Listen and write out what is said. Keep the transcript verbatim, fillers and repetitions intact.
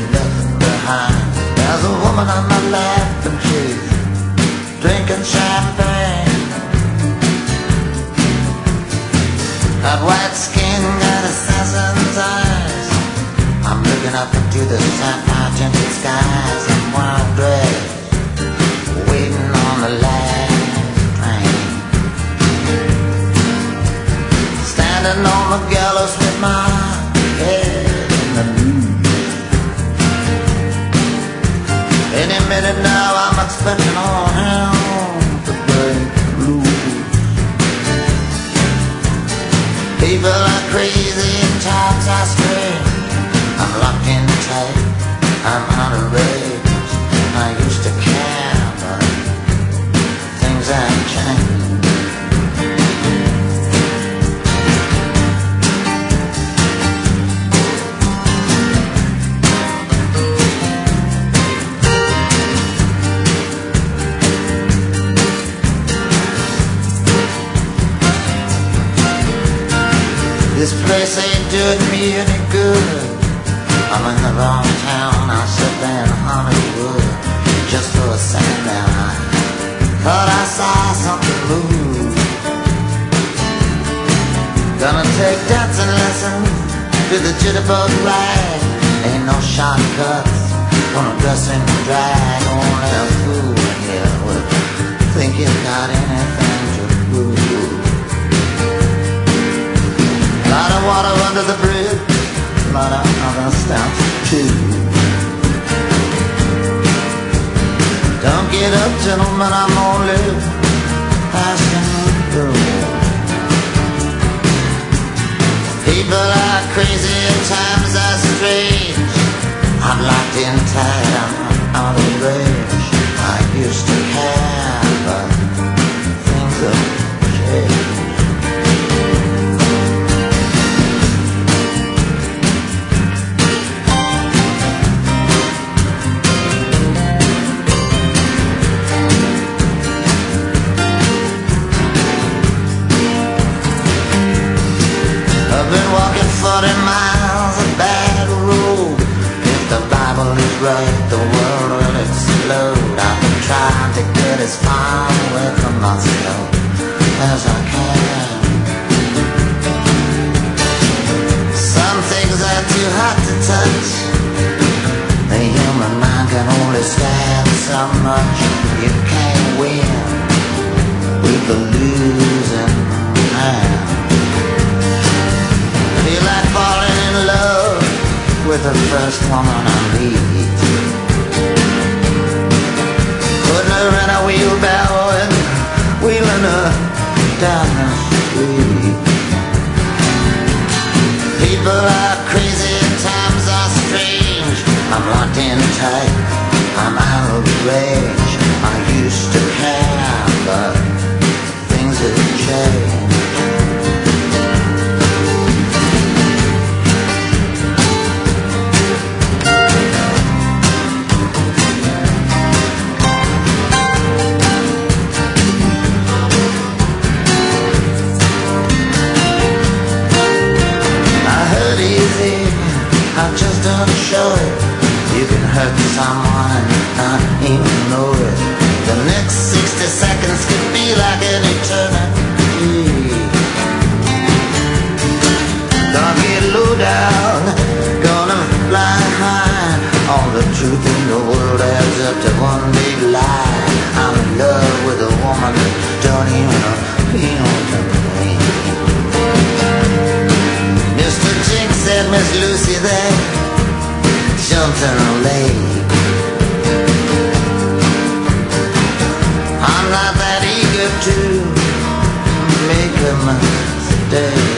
nothing behind. There's a woman on my left and she's drinking champagne. Got white skin, got assassin's eyes. I'm looking up into the sapphire tinted skies. I'm wild dressed, waiting on the last train. Standing on the gallows with my head in the news. Any minute now I'm expecting all hell to break loose. People are crazy and times are strange. I'm locked in tight, I'm out of rage. I used to care, but things have changed. This place ain't doing me any good. I'm in the wrong town, I sit there in Hollywood. Just for a second there I thought I saw something move. Gonna take dancing lessons to the jitterbug rag. Ain't no shortcuts, gonna dress in drag. Only a fool here would think he's got anything to prove. Lot of water under the bridge, lot of other stuff too. Don't get up, gentlemen, I'm only passing through. People are crazy and times are strange. I'm locked in tight, I'm out of range. I used to care, but things have changed. I've been walking forty miles of bad road. If the Bible is right, the world will explode. I've been trying to get as far away from myself as I can. Some things are too hot to touch. The human mind can only stand so much. You can't win with the losing hand. Feel like falling in love with the first woman I meet. Putting her in a wheelbarrow and wheeling her down the street. People are crazy and times are strange. I'm locked in tight, I'm out of range. I used to care, but things have changed. I just don't show it. You can hurt someone and not even know it. The next sixty seconds could be like an eternity. Gonna get low down, gonna fly high. All the truth in the world adds up to one big lie. I'm in love with a woman that don't even appeal to me. Mister Jinx said Miss Lucy there jumped in a lake. I'm not that eager to make a mistake.